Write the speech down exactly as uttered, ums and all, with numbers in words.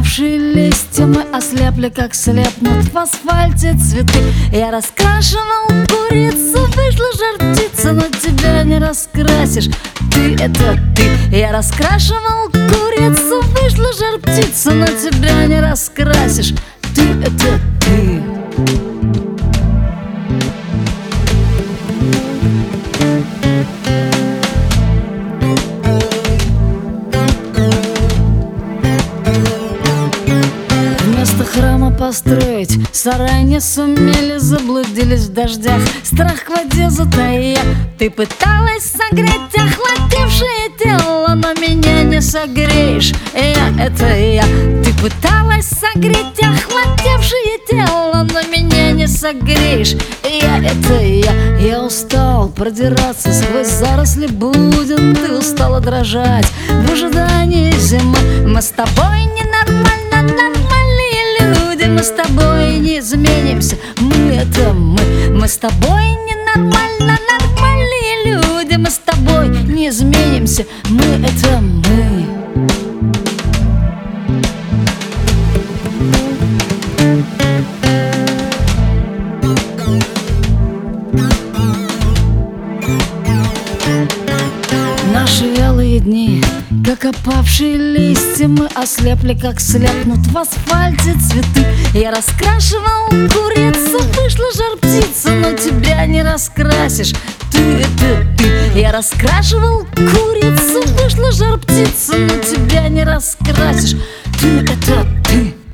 опавшие листья, мы ослепли, как слепнут в асфальте цветы. Я раскрашивал курицу, вышла жар птица, но тебя не раскрасишь. Ты — это ты. Я раскрашивал курицу, вышла жар птица, но тебя не раскрасишь. Ты — это ты. Вместо храма построить сарай не сумели, заблудились в дождях, страх к воде затая. Ты пыталась согреть охладевшее тело, но меня не согреешь. Я — это я. Ты пыталась согреть охладевшее тело, но меня не согреешь. Я — это я. Я устал продираться сквозь заросли буден, ты устала дрожать в ожидании зимы. Мы с тобой ненормально, нормальные люди. Мы с тобой не изменимся, мы — это мы. Мы с тобой ненормально, нормальные люди. Мы с тобой не изменимся, мы — это мы. Наши вялые дни, как опавшие листья, мы ослепли, как слепнут в асфальте цветы. Я раскрашивал курицу, вышла жар птица, но тебя не раскрасишь. Ты — это ты. Я раскрашивал курицу, вышла жар птица, но тебя не раскрасишь. Ты — это ты.